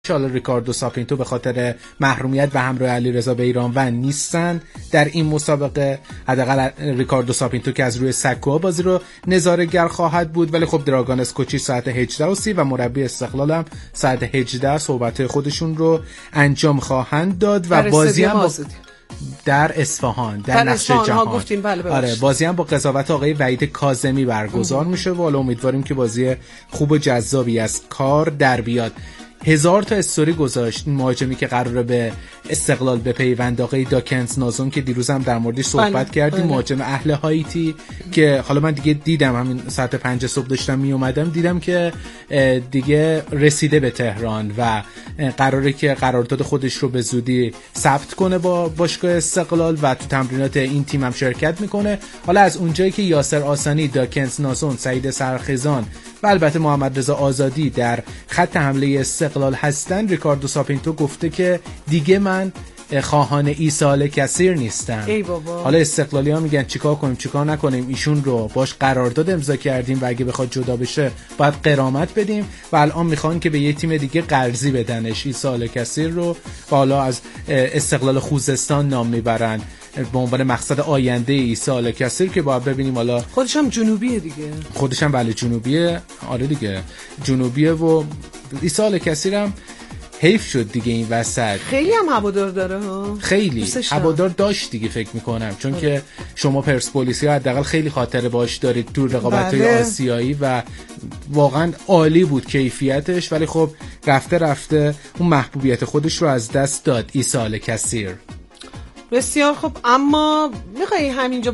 حالا ریکاردو ساپینتو به خاطر محرومیت و همراه علیرضا بیرانوند نیستن در این مسابقه. حداقل ریکاردو ساپینتو که از روی سکوها بازی رو نظاره‌گر خواهد بود، ولی خب دراگان اسکوچی ساعت 18:30 و مربی استقلال هم ساعت 18 صحبت خودشون رو انجام خواهند داد و بازی هم در اصفهان در نقش جهان گفتین. بله آره، بازی هم با قضاوت آقای وحید کاظمی برگزار میشه و امیدواریم که بازی خوب و جذابی از کار در بیاد. 1000 تا استوری گذاشت مهاجمی که قراره به استقلال بپیوند، آقای داکنز نازون که دیروز هم در موردش صحبت کردیم، مهاجم اهل هایتی که حالا من دیگه دیدم همین ساعت 5 صبح داشتم می اومدم دیدم که دیگه رسیده به تهران و قراره که قرارداد خودش رو به زودی ثبت کنه با باشگاه استقلال و تو تمرینات این تیم هم شرکت میکنه. حالا از اونجایی که یاسر آسانی، داکنز نازون، سعید سرخزان و البته محمد رضا آزادی در خط حمله استقلال هستن، ریکاردو ساپینتو گفته که دیگه من خواهان ایصال کثیر نیستم. ای بابا. حالا استقلالی ها میگن چیکار کنیم چیکار نکنیم، ایشون رو باش قرارداد امضا کردیم و اگه بخواد جدا بشه باید غرامت بدیم و الان میخوان که به یه تیم دیگه قرضی بدنش ایصال کثیر رو، و حالا از استقلال خوزستان نام میبرن به عنوان مقصد آینده ایصال کثیر که باید ببینیم. حالا خودش هم جنوبیه دیگه، خودش هم بله جنوبیه، آره دیگه جنوبیه و ایصال کثیر هم حیف شد دیگه این وسط. خیلی هم هوادار داره ها، خیلی هوادار داشت دیگه فکر میکنم، چون که شما پرسپولیسی ها حداقل خیلی خاطره باش دارید تو رقابت‌های آسیایی و واقعا عالی بود کیفیتش، ولی خب رفته اون محبوبیت خودش رو از دست داد ایصال کثیر. بسیار خب، اما میخوایی همینجا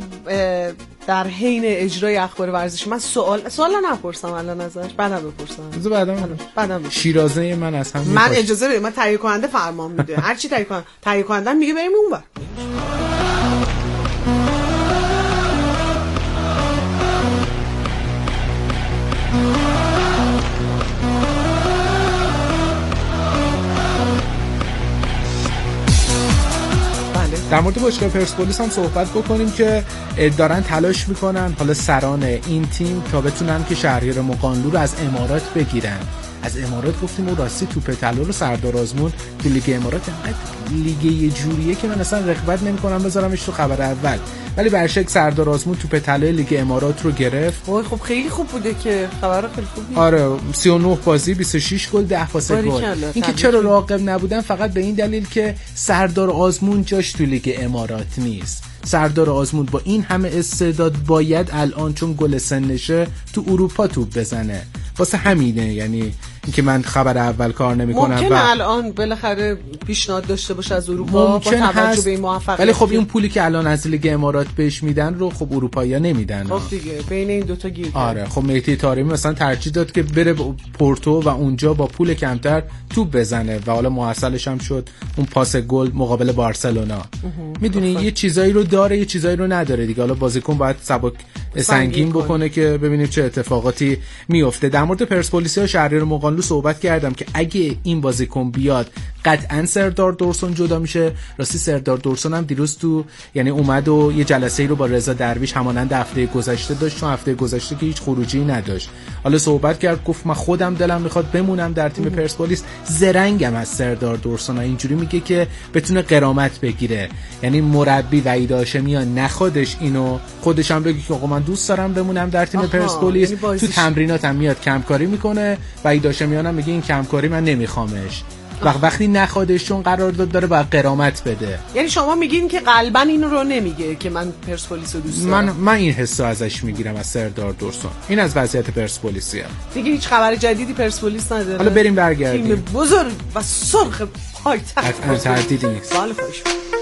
در حین اجرای اخبار ورزشی من سوال نپرسم الان ازش، بعدا بپرسم. بعدا شیرازه من از هم من اجازه بده، من تهیه کننده فرمان میده، هر چی تهیه کننده میگه بریم اونور. در مورد باشگاه پرسپولیس هم صحبت بکنیم که دارن تلاش میکنن حالا سران این تیم تا بتونن که شهریار مقانلو رو از امارات بگیرن. از امارات گفتیم و راستی توپ طلا رو سردار آزمون تو لیگ امارات انقدر لیگ یه جوریه که من اصلا رغبت نمی‌کنم بذارمش تو خبر اول، ولی برشک سردار آزمون توپ طلای لیگ امارات رو گرفت. خب خیلی خوب بوده که خبر خیلی خوبی. آره 39 بازی 26 گل 10 پاس گل. این که چرا راقب نبودن فقط به این دلیل که سردار آزمون جاش تو لیگ امارات نیست. سردار آزمون با این همه استعداد باید الان چون گل سنشه تو اروپا توپ بزنه، واسه همینه. یعنی اینکه من خبر اول کار نمی‌کنم ممکنه الان بالاخره پیشنهاد داشته باشه از اروپا با توجه به این موفقیت، ولی خب این پولی که الان از لیگ امارات بهش میدن رو خب اروپایی‌ها نمیدن. خب دیگه بین این دوتا گیر. آره خب مهدی طارمی مثلا ترجیح داد که بره پورتو و اونجا با پول کمتر توپ بزنه و حالا محصلش هم شد اون پاس گل مقابل بارسلونا. میدونی یه چیزایی رو داره یه چیزایی رو نداره دیگه. حالا بازیکن باید سبک سنگین بکنه که ببینیم چه اتفاقاتی میفته. در مورد پرسپولیس و شهریار مقانلو صحبت کردم که اگه این بازیکن بیاد قطعا سردار دورسون جدا میشه. راستی سردار دورسون هم دیروز تو یعنی اومد و یه جلسه‌ای رو با رضا درویش همانند هفته گذشته داشت، چون هفته گذشته که هیچ خروجی نداشت. حالا صحبت کرد گفت من خودم دلم میخواد بمونم در تیم پرسپولیس، زرنگم از سردار دورسون اینجوری میگه که بتونه غرامت بگیره. یعنی مربی وحید هاشمیان نخودش اینو خودش هم بگه که آقا من دوست دارم بمونم در تیم پرسپولیس، تو تمریناتم میاد کمکاری میکنه. وحید هاشمیان هم میگه این کمکاری من نمیخوامش. وقتی نخوادش چون قرارداد داره باید غرامت بده. یعنی شما میگین که قلبا اینو رو نمیگه که من پرسپولیس رو دوست دارم. من این حسو ازش میگیرم از سردار دورسون. این از وضعیت پرسپولیسیه. دیگه هیچ خبر جدیدی پرسپولیس نداره. حالا بریم برگردیم. تیم بزرگ و سرخ پایتخت. قطعاً تردیدی نیست. سال خوش.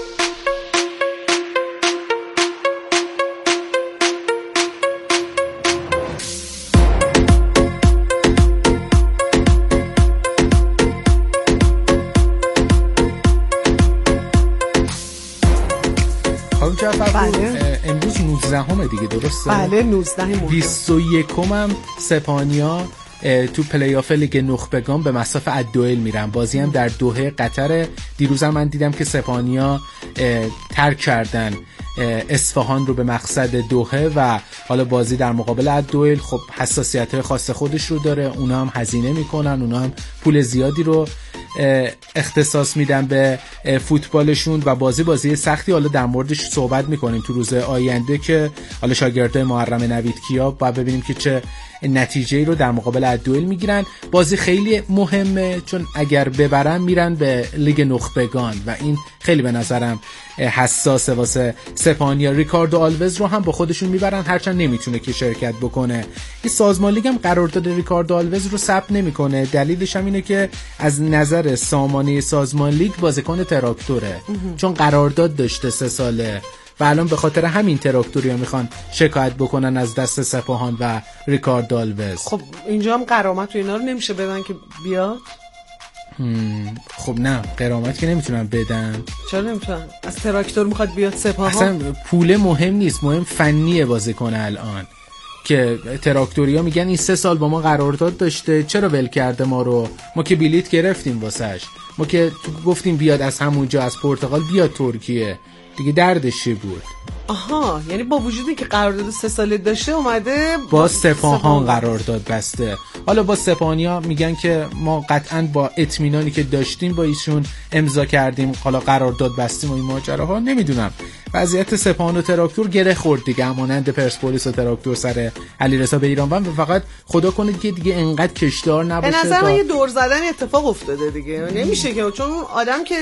بله. امروز 19 دیگه درسته؟ بله 19 مرداد. 21 هم سپانیا تو پلی آف لیگ نخبگان به مصاف الدوئل میرن. بازی هم در دوحه قطر. دیروز هم من دیدم که سپانیا ترک کردن اصفهان رو به مقصد دوحه و حالا بازی در مقابل الدوئل خب حساسیت‌های خاص خودش رو داره، اونا هم هزینه میکنن، اونا هم پول زیادی رو اختصاص میدن به فوتبالشون و بازی سختی. حالا در موردش صحبت میکنیم تو روز آینده که حالا شاگردای محرم نویدکیا باید ببینیم که چه نتیجه‌ای رو در مقابل الدوئل میگیرن. بازی خیلی مهمه چون اگر ببرن میرن به لیگ نخبگان و این خیلی به نظرم حساسه واسه سپاهانیا. ریکاردو آلوز رو هم با خودشون میبرن هرچند نمیتونه که شرکت بکنه. این سازمان لیگ هم قرارداد ریکاردو آلوز رو ثبت نمیکنه، دلیلش هم اینه که از نظر سامانه سازمان لیگ بازیکن تراکتوره چون قرارداد داشته 3 ساله و الان به خاطر همین تراکتوریا میخوان شکایت بکنن از دست سپاهان و ریکاردو آلوز. خب اینجا هم غرامت و اینا رو نمیشه بدن که بیاد؟ خب نه غرامت که نمیتونن بدن. چرا نمیتونن؟ از تراکتور میخواد بیاد سپاهان؟ اصلا پول مهم نیست، مهم فنیه بازیکن الان که تراکتوریا میگن این 3 سال با ما قرارداد داشته چرا ول کرده ما رو، ما که بلیت گرفتیم واسش، ما که گفتیم بیاد از همونجا از پرتغال بیاد ترکیه دیگه، دردش چی بود؟ آها یعنی با وجودی که قرارداد 3 ساله داشته اومده با سپاهان قرارداد بسته. حالا با سپاهانیا میگن که ما قطعاً با اطمینانی که داشتیم با ایشون امضا کردیم حالا قرارداد بستیم و این ماجراها. نمیدونم وضعیت سپاهان و تراکتور گره خورد دیگه، همانند پرسپولیس و تراکتور سر علیرضا بیرانوند و فقط خدا کنه که دیگه انقدر کشدار نباشه. به نظر من یه دور زدن اتفاق افتاده دیگه، نمیشه که چون آدم که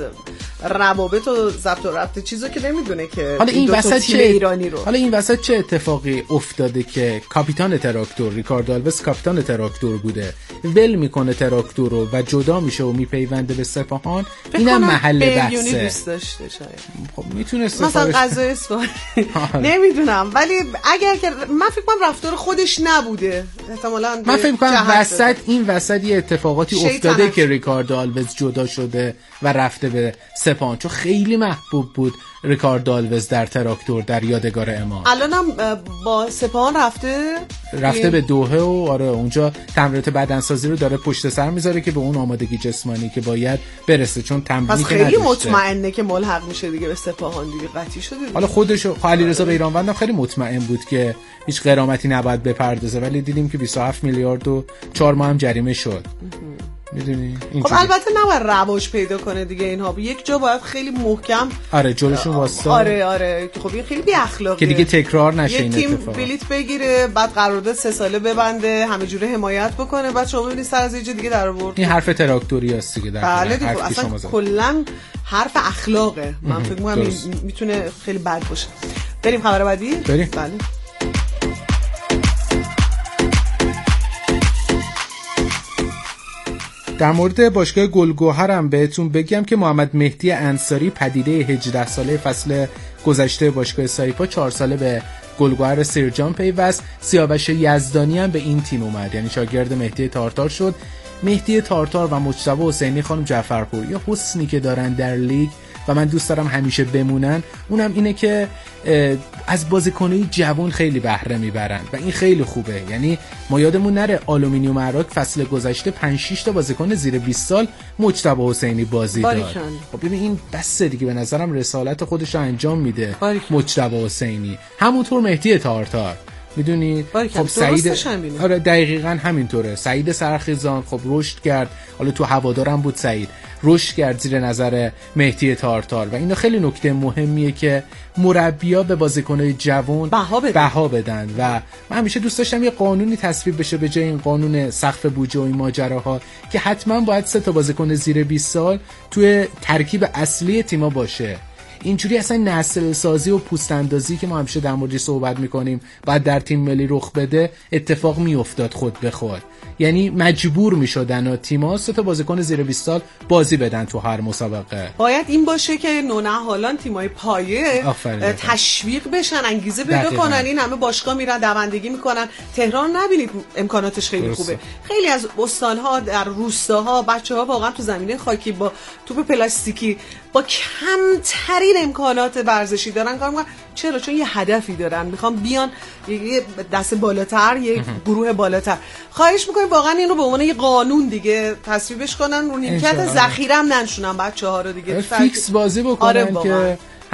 روابط و ضبط و ربط چیزو که نمیدونه که حالا این وسط چه ایرانی رو. حالا این وسط چه اتفاقی افتاده که کاپیتان تراکتور ریکاردو آلوز کاپیتان تراکتور بوده ول میکنه تراکتور رو و جدا میشه و میپیونده به سپاهان. اینم محل بحثه. دوست داشته شاید. خب میتونه مثلا غذای اصفهان نمیدونم، ولی اگر که من فکر کنم رفتار خودش نبوده احتمالاً من فکر کنم این وسط یه اتفاقاتی افتاده که ریکاردو آلوز جدا شده و رفته به سپاهان چون خیلی محبوب بود ریکاردو آلوز در تراکتور در یادگار امام. الانم با سپاهان رفته به دوحه و آره اونجا تمرینات بدنسازی رو داره پشت سر میذاره که به اون آمادگی جسمانی که باید برسه چون تمرینی که خیلی مطمئنه که ملحق میشه دیگه به سپاهان دیگه قطعی شده دیگه. حالا خودش علیرضا بیرانوند خیلی مطمئن بود که هیچ غرامتی نباید بپردازه ولی دیدیم که 27 میلیارد و 4 ماه هم جریمه شد. میدونی خب البته نباید رواج پیدا کنه دیگه اینها، یک جا باید خیلی محکم جلوشون واسطا. آره خب این خیلی بی اخلاقه که دیگه تکرار نشه این اتفاق. یه تیم بلیت بگیره بعد قرارداد 3 ساله ببنده همه جوره حمایت بکنه بعد شما ببینید سر از یه جا دیگه در آورد. این حرف تراکتوریاست دیگه. بله دیگه اصلا کلا حرف اخلاقه. من فکر می‌کنم میتونه خیلی بد باشه. بریم خبر بعدی. بله در مورد باشگاه گلگهر هم بهتون بگم که محمد مهدی انصاری پدیده 18 ساله فصل گذشته باشگاه سایپا 4 ساله به گلگهر سیرجان پیوست. سیاوش یزدانی هم به این تیم اومد، یعنی شاگرد مهدی تارتار شد. مهدی تارتار و مجتبی حسینی خانم جعفرپور یه حسنی که دارن در لیگ و من دوست دارم همیشه بمونن اونم اینه که از بازیکنای جوان خیلی بهره میبرن و این خیلی خوبه. یعنی ما یادمون نره آلومینیوم عراق فصل گذشته 5-6 تا بازیکن زیر 20 سال مجتبی حسینی بازی داد. خب ببین این بسه دیگه، به نظرم رسالت خودش رو انجام میده مجتبی حسینی. همونطور مهدی تارتار میدونی. خب سعید آره دقیقاً همینطوره. سعید سرخیزان خب رشد کرد، حالا تو هوادارم بود سعید، رشد کرد زیر نظر مهدی تارتار و اینا خیلی نکته مهمیه که مربی‌ها به بازیکن‌های جوان بها بدن و من همیشه دوست داشتم یه قانونی تصویب بشه به جای این قانون سقف بودجه و این ماجراها که حتما باید 3 تا بازیکن زیر 20 سال توی ترکیب اصلی تیم‌ها باشه. اینجوری اصلا نسل سازی و پوست اندازی که ما همیشه در موردش صحبت میکنیم بعد در تیم ملی رخ بده اتفاق میافتاد خود به خود. یعنی مجبور میشدن تیم‌ها 3 تا بازیکن زیر 20 سال بازی بدن تو هر مسابقه. باید این باشه که نونهالان تیم‌های پایه تشویق بشن، انگیزه پیدا کنن. این همه باشگاه میرن دوندگی میکنن. تهران نبینید امکاناتش خیلی خوبه. خیلی از استان‌ها در روستاها بچه‌ها واقعا تو زمینه خاکی با توپ پلاستیکی با کمترین امکانات ورزشی دارن کار میکنن. چرا؟ چون یه هدفی دارن، میخوام بیان یه دست بالاتر، یه گروه بالاتر. خواهش میکنیم واقعا این رو به عنوان یه قانون دیگه تصویبش کنن، رو نیمکت ذخیره هم ننشونن بچه‌ها رو دیگه، فیکس بازی بکنن. که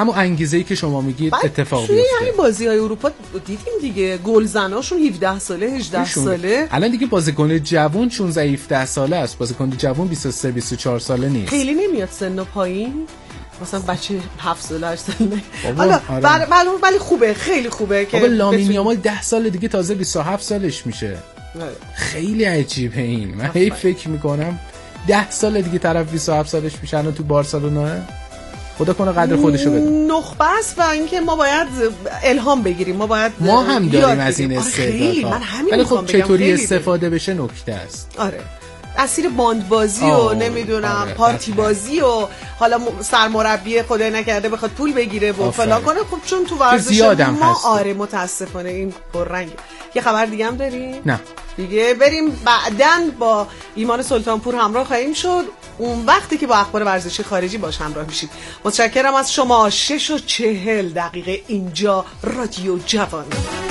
همون انگیزه‌ای که شما میگید اتفاق بیفته. توی همین بازی‌های اروپا دیدیم دیگه گلزناشون 17 ساله 18 ساله. الان دیگه بازیکن جوون 16 17 ساله است. بازیکن جوون 23 24 ساله نیست. خیلی نمیاد سن پایین. مثلا بچه 7 ساله 8 ساله. حالا ولی خوبه، خیلی خوبه که لامین یامال 10 سال دیگه تازه 27 سالش میشه. خیلی عجیبه این. من هی فکر میکنم 10 سال دیگه طرف 27 سالش میشه الان تو بارسلونا. خدا کنه قدر خودشو بده. نخبه است و اینکه ما باید الهام بگیریم، ما هم داریم از این استعدادها. ولی خب چطوری استفاده بشه نکته است. آره. اسیر باندبازی و نمیدونم پارتی بازی و حالا سرمربی خدای نکرده بخواد پول بگیره و فلان کنه. خب چون تو ورزش ما متاسفانه این پررنگه. یه خبر دیگه هم داریم؟ نه دیگه بریم بعدن با ایمان سلطانپور همراه خواهیم شد، اون وقتی که با اخبار ورزشی خارجی باش همراه میشیم. متشکرم از شما. 6:40 اینجا رادیو جوان.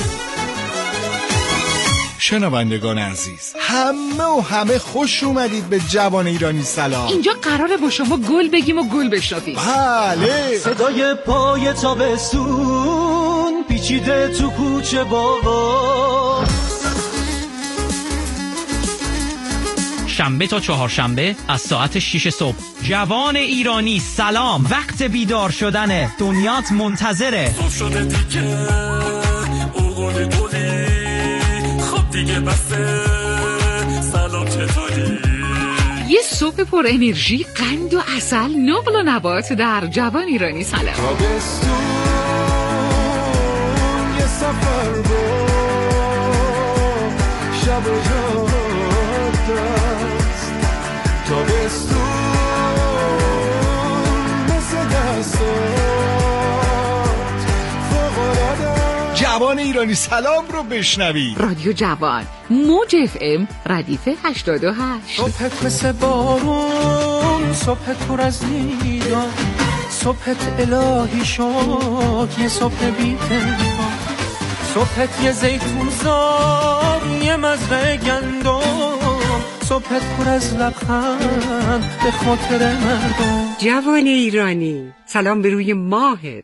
شنوندگان عزیز، همه خوش اومدید به جوان ایرانی سلام. اینجا قراره با شما گل بگیم و گل بشنویم. بله. صدای پای تابستون پیچیده تو کوچه باغا. شنبه تا چهارشنبه از ساعت 6 صبح. جوان ایرانی سلام. وقت بیدار شدنه. دنیات منتظره. صبح شده دیگه اوغل گلی خب دیگه بسه. سلام چطوری؟ یه صبح پر انرژی، قند و عسل، نقل و نبات در جوان ایرانی سلام. تابستون یه سفر با شب و جاد است. تابستون مثل دستات فوق‌العاده. جوان ایرانی سلام رو بشنوید. رادیو جوان، موج FM ردیف 88. صبحت مثل بارون، صبحت پر از نیدان، صبحت الهی شد یه صبح بی تنها، صبحت یه زیتون زار یه مزرعه گندم، صبحت پر از لبخند به خاطر مردم. جوان ایرانی سلام به روی ماهت.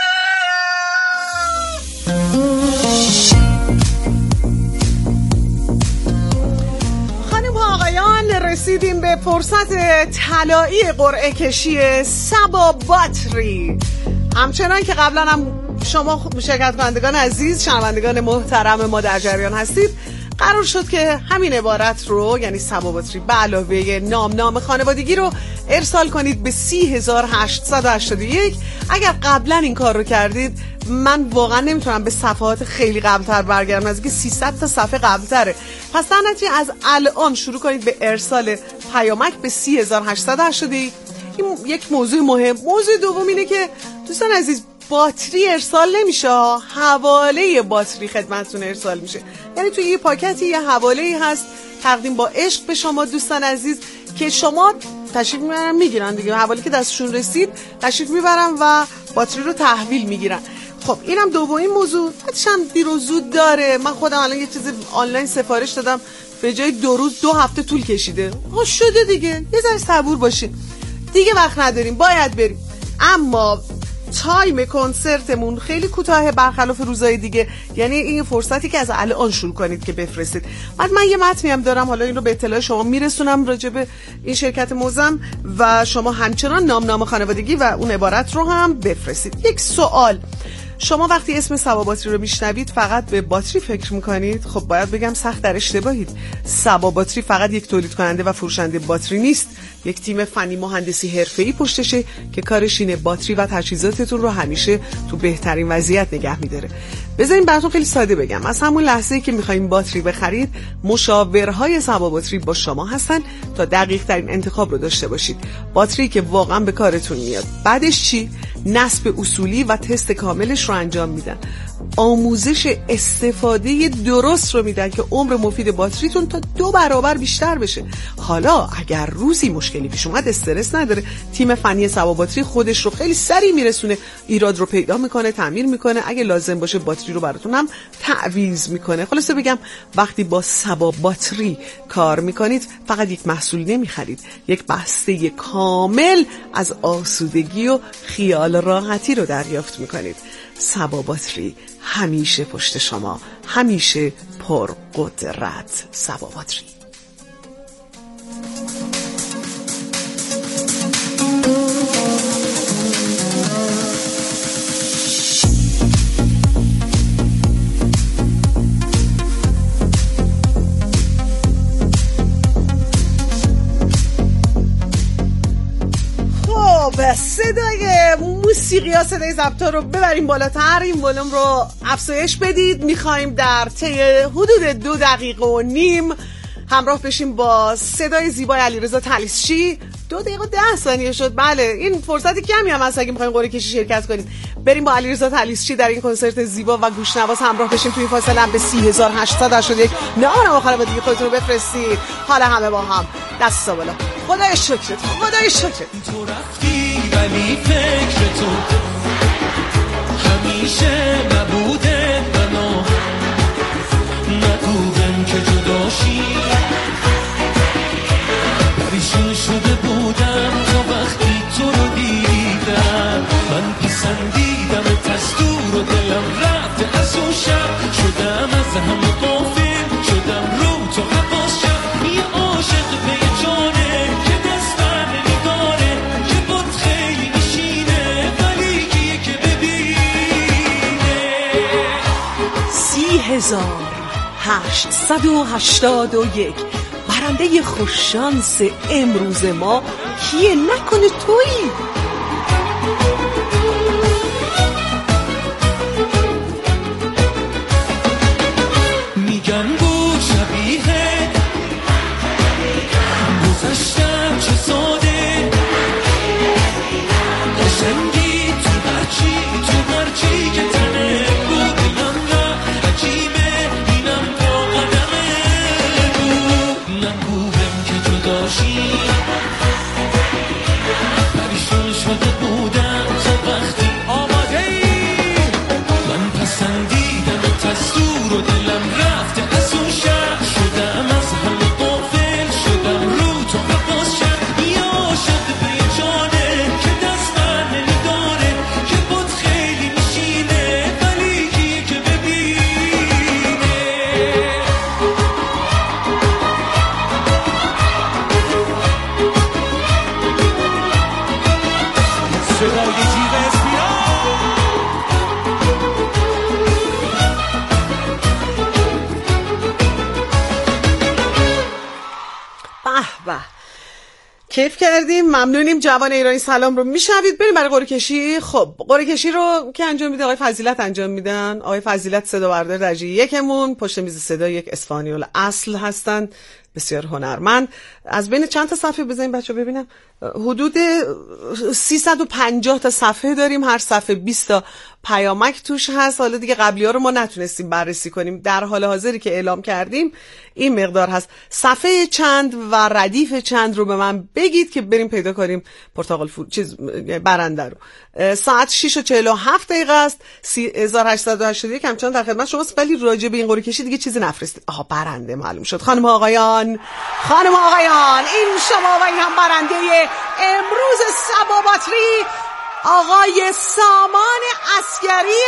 رسیدیم به فرصت طلایی قرعه کشی سبا باتری. همچنان که قبلا هم شما شرکت کنندگان عزیز، شنوندگان محترم ما در جریان هستید، قرار شد که همین عبارت رو، یعنی سبا باتری به علاوه نام خانوادگی رو ارسال کنید به 30881. اگر قبلا این کار رو کردید، من واقعا نمیتونم به صفحات خیلی قبلتر برگردم، از اینکه 300 تا صفحه قبلتره. پس در نتیجه از الان شروع کنید به ارسال پیامک به 30881. این یک موضوع مهم. موضوع دوم اینه که دوستان عزیز، باتری ارسال نمیشه، حواله باتری خدمتتون ارسال میشه. یعنی توی یه پاکتی یه حواله‌ای هست تقدیم با عشق به شما دوستان عزیز که شما تشریف میبرن میگیرن دیگه. حواله که دستشون رسید تشریف میبرن و باتری رو تحویل میگیرن. خب اینم دومین موضوع. حتما دیر و زود داره. من خودم الان یه چیز آنلاین سفارش دادم، به جای 2 روز 2 هفته طول کشیده. شده دیگه، یه ذره صبور باشین دیگه، وقت نداریم، باید بریم. اما تایم کنسرتمون خیلی کوتاهه برخلاف روزهای دیگه، یعنی این فرصتی که از الان شروع کنید که بفرستید. بعد من یه متنی هم دارم، حالا این رو به اطلاع شما میرسونم راجع به این شرکت موزم، و شما همچنان نام خانوادگی و اون عبارت رو هم بفرستید. یک سوال، شما وقتی اسم سبا باتری رو میشنوید فقط به باتری فکر میکنید؟ خب باید بگم سخت در اشتباهید. سبا باتری فقط یک تولید کننده و فروشنده باتری نیست، یک تیم فنی مهندسی حرفه‌ای پشتشه که کارش اینه باتری و تجهیزاتتون رو همیشه تو بهترین وضعیت نگه میداره. بذارین براتون خیلی ساده بگم، از همون لحظه‌ای که می‌خواید باتری بخرید، مشاورهای سبا باتری با شما هستن تا دقیق ترین انتخاب رو داشته باشید. باتری که واقعا به کارتون میاد. بعدش چی؟ نصب اصولی و تست کاملش رو انجام میدن. آموزش استفاده درست رو میدن که عمر مفید باتریتون تا 2 برابر بیشتر بشه. حالا اگر روزی مشکلی پیش اومد استرس نداره، تیم فنی سبا باتری خودش رو خیلی سریع میرسونه، ایراد رو پیدا میکنه، تعمیر میکنه، اگه لازم باشه باتری رو براتون هم تعویض میکنه. خلاصه بگم وقتی با سبا باتری کار میکنید فقط یک محصول نمیخرید، یک بسته کامل از آسودگی و خیال راحتی رو دریافت میکنید. سبا باتری همیشه پشت شما، همیشه پر قدرت. سبا باتری. به صدای موسیقی ها صدای ضبط‌ها رو ببریم بالاتر، این ولوم رو افزایش بدید. میخوایم در طی حدود 2 دقیقه و نیم همراه بشیم با صدای زیبای علیرضا طلیسچی. 2 دقیقه و 10 ثانیه شد. بله این فرصتی کمی هم هست اگه میخوایم قرعه کشی شرکت کنید. بریم با علیرضا طلیسچی در این کنسرت زیبا و گوشنواز همراه بشیم. توی فاصله هم به 30881 نام آخر با دیگه خودتون رو بفرستید. حالا همه با هم دستا بالا. خدای شکرت، خدای شکرت. تو رفتی ولی فکر تو همیشه نبوده، منو نگویم که جداشی. پریشون شده بودم تا وقتی تو رو دیدم، من پسندیدم دستور و دلم رفت از اون شب، شدم از همه غافل، شدم رو تو حواس شب. یه عاشق به جانه که دستم نمیداره، که بود خیلی میشینه ولی کیه که ببینه. 30881 برنده خوششانس امروز ما کیه؟ نکنه تویی؟ میگن بود شبیه گذشتم چه ساده، قشنگی تو هرچی که تنه بود. دلم را عجیبه اینم با قدمه بود، نگویم که جداشی. پریشون شده بودم تا وقتی آماده ای، من پسندیدم دستور و دلم رفت از اون شب، شدم از همه غافل، شدم رو تو حواس شب. یه عاشق به جانه که دست من نمیداره، که بود خیلی میشینه ولی کیه که ببینه. صدای جیغ اسپیران به کیف کردیم، ممنونیم. جوان ایرانی سلام رو میشنوید. بریم برای قرعه کشی. خب قرعه کشی رو که انجام میده آقای فضیلت انجام میدن. آقای فضیلت صدا بردار درجه 1 مون، پشت میز صدا یک اسپانیول اصل هستن، بسیار هنرمند. از بین چند تا صفحه بزنیم بچه ببینم؟ حدود 350 تا صفحه داریم، هر صفحه 20 تا پیامک توش هست. حالا دیگه قبلی ها رو ما نتونستیم بررسی کنیم، در حال حاضری که اعلام کردیم این مقدار هست. صفحه چند و ردیف چند رو به من بگید که بریم پیدا کنیم پرتقال برنده رو. ساعت 6:47 است. 3881 همچنان در خدمت شماست، ولی راجع به این قرعه کشی دیگه چیزی نفرستید. آها برنده معلوم شد. خانم آقایان این شما و این هم برنده امروز سبا باتری آقای سامان عسکری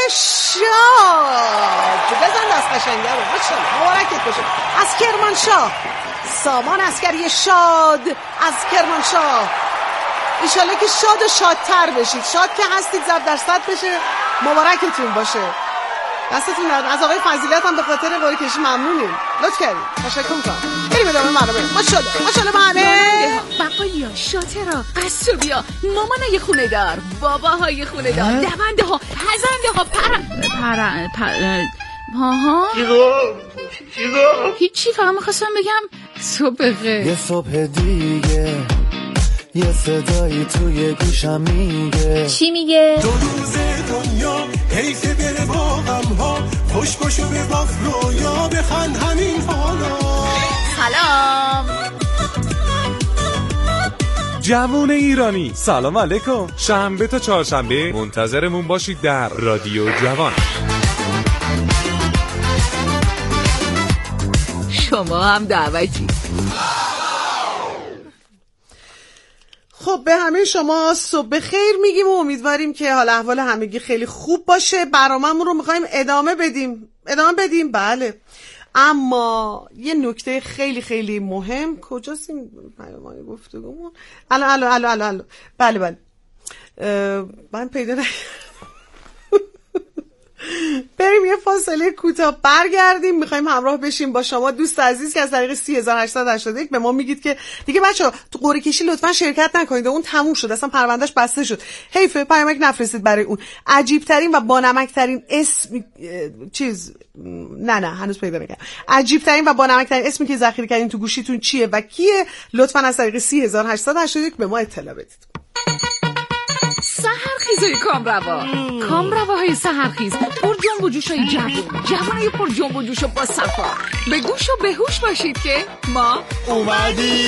شاد. بزن دست قشنگه رو ماشاءالله، مبارکت باشه. از کرمانشاه سامان عسکری شاد از کرمانشاه. انشالله که شاد و شادتر بشید. شاد که هستید 100% بشه. مبارکتون باشه. دستتون درد. از آقای فضیلت هم به خاطر قرعه کشی ممنونیم، لطف کردید، تشکر میکنم. بریم ادامه برنامه. ماشاءالله بله. بقالیا، شاطرا، قصابیا، مامانای خونه دار، باباهای خونه دار، دونده ها، پزنده ها، هیچی، فقط میخواستم بگم صبح بخیر. یه صبح دیگه یه صدایی توی گوشم میگه. چی میگه؟ 2 روز دنیا حیف بره با غمها، خوش باشو به وقت رویا بخند همین حالا. سلام جوون ایرانی، سلام علیکم. شنبه تا چهارشنبه منتظرمون باشید در رادیو جوان. شما هم دعوتی. خب به همه شما صبح خیر میگیم و امیدواریم که حال احوال همگی خیلی خوب باشه. برنامه‌مون رو میخوایم ادامه بدیم. بله، اما یه نکته خیلی خیلی مهم. کجاست این پیام‌های گفتگومون؟ الان بله من پیدا بریم یه فاصله کوتاه برگردیم. میخوایم همراه بشیم با شما دوست عزیز که از طریق 3881 به ما میگید که دیگه بچه‌ها تو قرعه کشی لطفا شرکت نکنید، اون تموم شد، اصلا پروندهش بسته شد. حیفه پیامک نفرستید برای اون. عجیب ترین و بانمک ترین اسم نه هنوز پیدا نکردم. عجیب ترین و بانمک ترین اسمی که ذخیره کردین تو گوشیتون چیه و کیه؟ لطفا از طریق 3881 به ما اطلاع بدید. سحرخیزای کامرواهای سحرخیز پر جنب و جوشای جوانای پر جنب و جوش و با صفا. به گوش و به هوش باشید که ما اومدیم.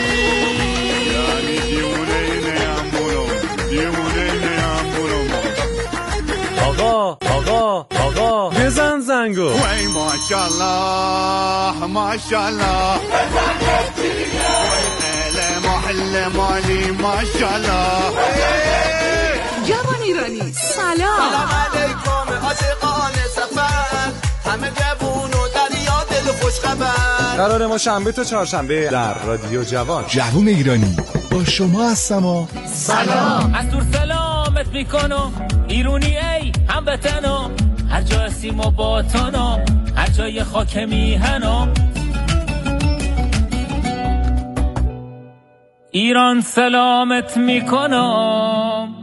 آقا بزن زنگو. وای ماشاءالله محل مالی ماشاءالله. جوان ایرانی سلام علیکم عاشقان سفر، همه جوون و دریا دل خوش خبر. قرار ما شنبه تا چهارشنبه در رادیو جوان. جوون ایرانی با شما هستم. سلام از دور سلامت میکنم ایرونی ای هم بتنم، هر جا هستیم و با تنم، هر جای خاک میهنم. ایران سلامت میکنم.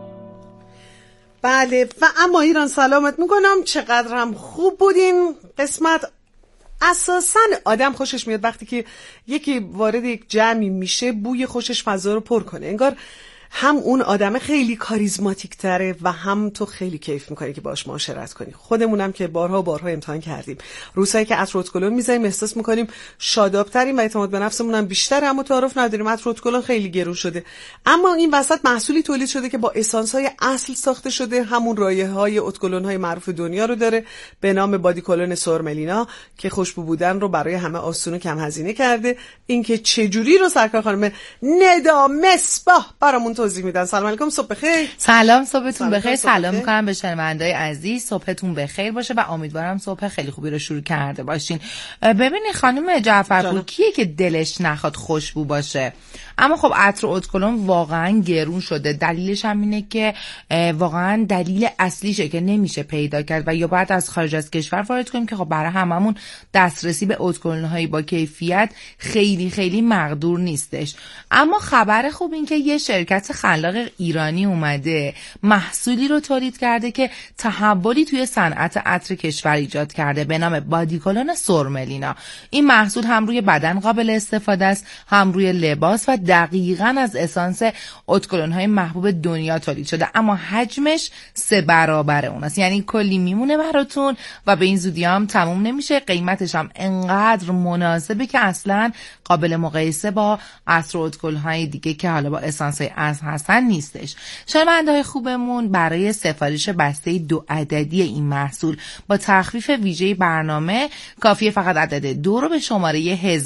بله و اما ایران سلامت میکنم. چقدر هم خوب بودین قسمت. اساساً آدم خوشش میاد وقتی که یکی وارد یک جمعی میشه بوی خوشش فضا رو پر کنه، انگار هم اون آدم خیلی کاریزماتیک تره و هم تو خیلی کیف میکنی که باش معاشرت کنی. خودمونم که بارها امتحان کردیم، روزایی که عطر اتکلون میزنیم احساس میکنیم شادابتریم و اعتماد به نفسمون هم بیشتره، اما تعارف نداریم. عطر اتکلون خیلی گرون شده، اما این وسط محصولی تولید شده که با اسانس‌های اصل ساخته شده، همون رایحه‌های اتکلون‌های معروف دنیا رو داره به نام بادی کلون سورملینا که خوشبو بودن رو برای همه آسون و کم هزینه کرده. اینکه چه جوری رو سرکار خانم ندا مصباح برامون توضیح میدن. سلام علیکم، صبح بخیر. سلام، صبحتون بخیر. سلام میکنم به شنونده‌های عزیز، صبحتون بخیر باشه و امیدوارم صبح خیلی خوبی رو شروع کرده باشین. ببینید خانم جعفرپور کیه که دلش نخواد خوشبو باشه؟ اما خب عطر اتکلون واقعا گرون شده. دلیلش هم اینه که واقعا دلیل اصلیشه که نمیشه پیدا کرد و یا باید از خارج از کشور وارد کنیم که خب برای هممون دسترسی به اتکلون‌های با کیفیت خیلی خیلی مقدور نیستش. اما خبر خوب این که یه شرکت خلاق ایرانی اومده محصولی رو تولید کرده که تحولی توی صنعت عطر کشور ایجاد کرده به نام بادی کلون سورملینا. این محصول هم روی بدن قابل استفاده است، هم روی لباس و دقیقاً از اسانس اتکلون‌های محبوب دنیا تولید شده، اما حجمش 3 برابر اوناست، یعنی کلی میمونه براتون و به این زودی هم تموم نمیشه. قیمتش هم انقدر مناسبه که اصلاً قابل مقایسه با عطر اتکل‌های دیگه که حالا با اسانس‌های اصل هستن نیستش. شنونده‌های خوبمون برای سفارش بسته 2 عددی این محصول با تخفیف ویژه برنامه کافیه فقط عدد 2 رو به شماره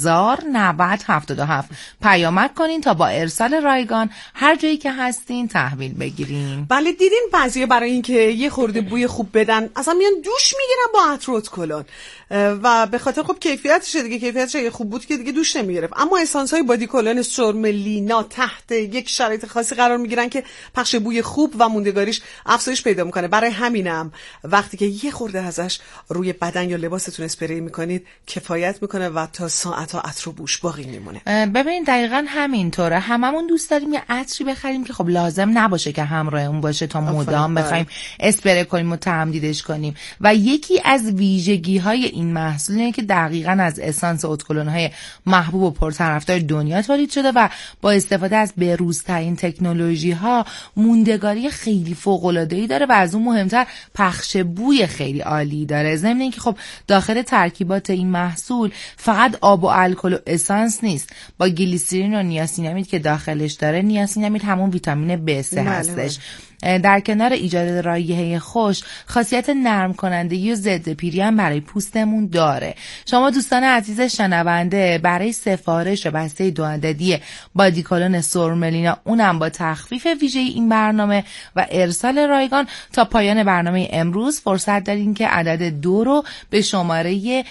109077 پیامک کنین تا با ارسال رایگان هر جایی که هستین تحویل بگیرین. بله دیدین بعضیا برای اینکه یه خورده بوی خوب بدن اصلا میان دوش میگیرن با عطر اتکلون و به خاطر خب کیفیتشه دیگه، کیفیتش اگه خوب بود که دیگه دوش نمیگرفت. اما اسانس‌های بادی کلون سورملینا تحت یک شرایط خاص خاصی قرار میگیرن که پخش بوی خوب و موندگاریش افزایش پیدا میکنه. برای همینم وقتی که یه خورده ازش روی بدن یا لباستون اسپری میکنید کفایت میکنه و تا ساعت‌ها عطر و بوش باقی میمونه. ببین دقیقاً همینطوره. هممون دوست داریم یه عطری بخریم که خب لازم نباشه که همراهمون باشه تا مدام بخوایم اسپری کنیم و تمدیدش کنیم. و یکی از ویژگی‌های این محصول اینه که دقیقاً از اسانس ادکلون‌های محبوب و پرطرفدار دنیا تولید شده و با استفاده از به‌روزترین تکنولوژی‌ها موندگاری خیلی فوق‌العاده‌ای داره و از اون مهمتر پخش بوی خیلی عالی داره. ضمن اینکه خب داخل ترکیبات این محصول فقط آب و الکل و اسانس نیست، با گلیسرین و نیاسینامید که داخلش داره. نیاسینامید همون ویتامین B3 هستش. در کنار ایجاد رایحه خوش، خاصیت نرم کنندگی و ضد پیری هم برای پوستمون داره. شما دوستان عزیز شنونده برای سفارش بسته 2 عددی بادیکولون سورملینا، اونم با تخفیف ویژه این برنامه و ارسال رایگان تا پایان برنامه امروز فرصت دارین که عدد 2 رو به شماره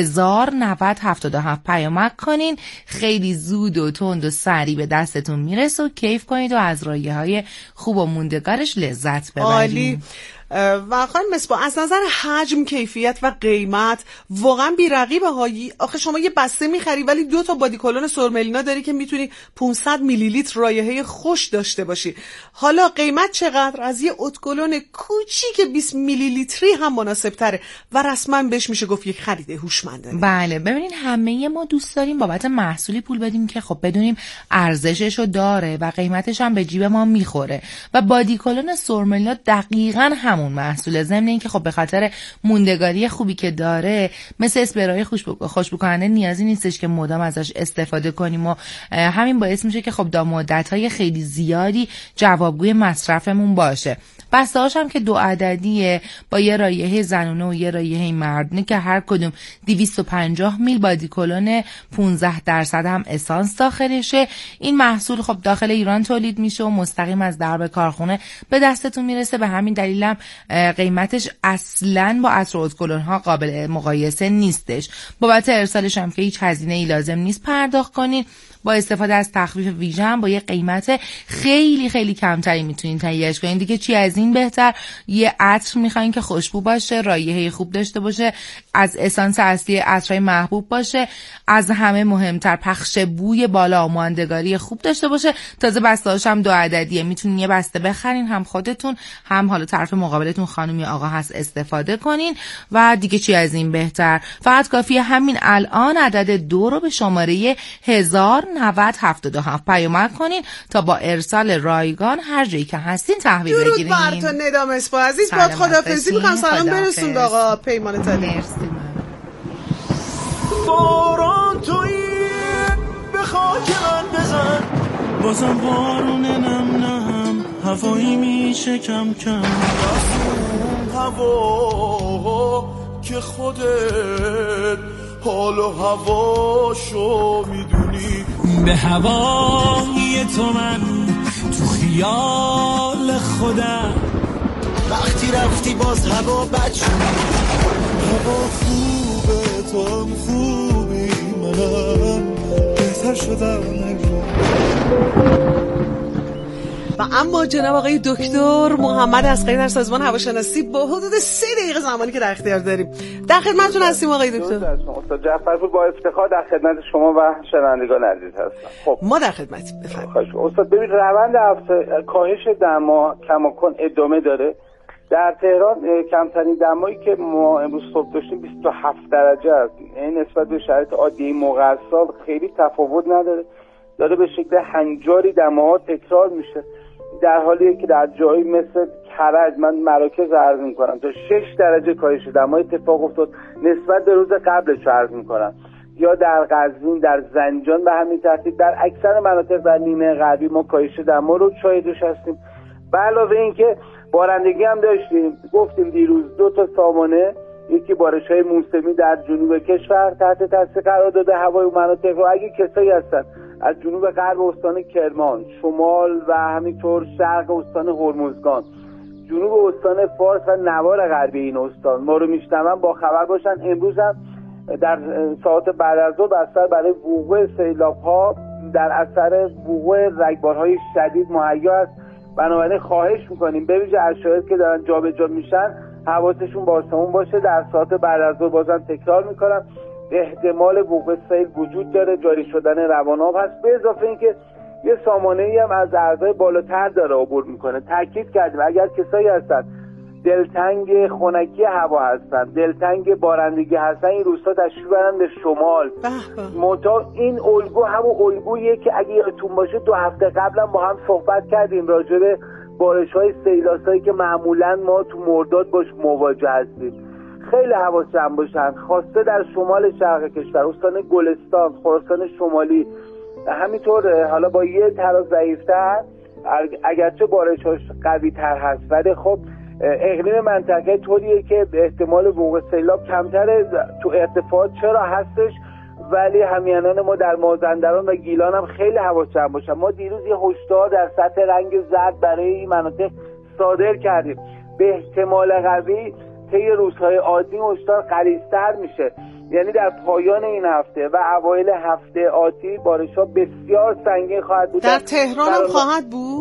109077 پیامک کنین. خیلی زود و تند و سریع به دستتون میرسه و کیف کنید و از رایحه‌های خوب و موندگارش لذت ببرید. عالی. و خانم مصباح از نظر حجم، کیفیت و قیمت واقعا بی‌رقیبه هایی. آخه شما یه بسته میخری ولی 2 تا بادیکولون سورملینا داری که میتونی 500 میلی لیتر رایحه خوش داشته باشی. حالا قیمت چقدر؟ از یه ادکلون کوچیک 20 میلی لیتری هم مناسب تره و رسما بهش میشه گفت یک خرید هوشمندانه. بله ببینین همه ما دوست داریم بابت محصولی پول بدیم که خب بدونیم ارزششو داره و قیمتش هم به جیب ما میخوره و بادیکولون سورملینا دقیقاً همون محصول. ضمن اینکه خب به خاطر موندگاری خوبی که داره مثل اسپری خوشبو کننده نیازی نیستش که مدام ازش استفاده کنیم و همین باعث میشه که خب تا مدت‌های خیلی زیادی جوابگوی مصرفمون باشه. بسته‌هاش هم که 2 عددیه با یه رایحه زنونه و یه رایحه مردونه که هر کدوم 250 میل بادیکولون 15% هم اسانس داخلشه. این محصول خب داخل ایران تولید میشه و مستقیم از درب کارخونه به دستتون میرسه. به همین دلیلم قیمتش اصلاً با عطر و ادکلون‌ها قابل مقایسه نیستش. بابت ارسالش هم که هیچ هزینه‌ای لازم نیست پرداخت کنین. با استفاده از تخفیف ویژه هم با یه قیمت خیلی خیلی کمتری میتونین تهیه‌اش کنین. دیگه چی از این بهتر؟ یه عطر میخواین که خوشبو باشه، رایحه خوب داشته باشه، از اسانس اصلی عطرهای محبوب باشه، از همه مهمتر پخش بوی بالا و ماندگاری خوب داشته باشه. تازه بسته‌هاش هم 2 عددیه، میتونین یه بسته بخرین، هم خودتون هم حالا طرف مقابلتون خانم یا آقا هست استفاده کنین و دیگه چی از این بهتر. فقط کافیه همین الان عدد 2 رو به شماره 109077 پیامک کنین تا با ارسال رایگان هر جایی که هستین تحویل بگیرین. درود بر تو ندا مصباح عزیز. باد خدافظی می‌خوام سلام برسون آقا پیمان تالی. مرسی. باران تویی به خاک من بزن، بازم بارون نم نم هوایی میشه کم کم، هوا که خودت حال و هواشو میدونی. به هوای تو من تو خیال خودم، وقتی رفتی باز هوا بد شد. هوا خوبه تو هم خوبی، منم بهتر شدم. و اما جناب آقای دکتر محمد اصغری در سازمان هواشناسی با حدود 3 دقیقه زمانی که در اختیار داریم در خدمتتون هستیم آقای دکتر. استاد جعفرپور با افتخار در خدمت شما و شنوندگان عزیز هستم. خب ما در خدمتیم. بفرمایید. استاد ببین روند کاهش دما کماکان ادامه داره. در تهران کمترین دمایی که ما امروز صبح داشتیم 27 درجه است. این نسبت به شرایط عادی موقع سال خیلی تفاوت نداره. داره به شکل هنجاری دماها تکرار میشه، در حالیه که در جایی مثل کرج من مراکز عرض میکنم تا 6 درجه کاهش دما اتفاق افتاد نسبت به روز قبلش عرض میکنم، یا در قزوین، در زنجان به همین ترتیب. در اکثر مناطق در نیمه غربی ما کاهش دما رو شاهدش هستیم. به علاوه اینکه بارندگی هم داشتیم، گفتیم دیروز 2 تا سامانه، یکی بارش‌های موسمی در جنوب کشور تحت تاثیر قرار داده هوای اون مناطق رو. اگه کسایی هستن از جنوب غرب استان کرمان، شمال و همینطور شرق استان هرمزگان، جنوب استان فارس و نوار غربی این استان ما رو میشنون با خبر باشن. امروز هم در ساعات بعد از ظهر بستر برای وقوع سیلاب‌ها در اثر وقوع رگبارهای شدید مهیا است. بنابراین خواهش میکنیم به ویژه اشخاصی که دارن جابجا میشن حواسشون با آسمون باشه. در ساعت بعد از ظهر بازم تکرار میکنم احتمال وقوع سیل وجود داره، جاری شدن رواناب هست، به اضافه اینکه یه سامانه‌ای هم از عرضهای بالاتر داره عبور میکنه. تاکید کردیم اگر کسایی هستن دلتنگ خنکی هوا هستن، دلتنگ بارندگی هستن، این روستا تشریف برن به شمال. منتها این الگو همون الگویه که اگه یادتون باشه 2 هفته قبلا با هم صحبت کردیم راجع به بارش‌های سیلاسایی که معمولا ما تو مرداد باش مواجه هستیم. خیلی حواس جمع باشن، خاصه در شمال شرق کشور، استان گلستان، خراسان شمالی، همینطور حالا با یه تراز ضعیف‌تر اگرچه بارش‌هاش قوی‌تر هست، ولی خب اقلیم منطقه طوریه که احتمال وقوع سیلاب کمتره. تو ارتفاعات چرا هستش، ولی همیهنان ما در مازندران و گیلان هم خیلی حواس جمع باشن. ما دیروز یه هشدار در سطح رنگ زرد برای این مناطق صادر کردیم. به احتمال قوی طی روزهای آتی هشدار غلیظتر میشه، یعنی در پایان این هفته و اوایل هفته آتی بارش‌ها بسیار سنگین خواهد بود. در تهران هم خواهد بود.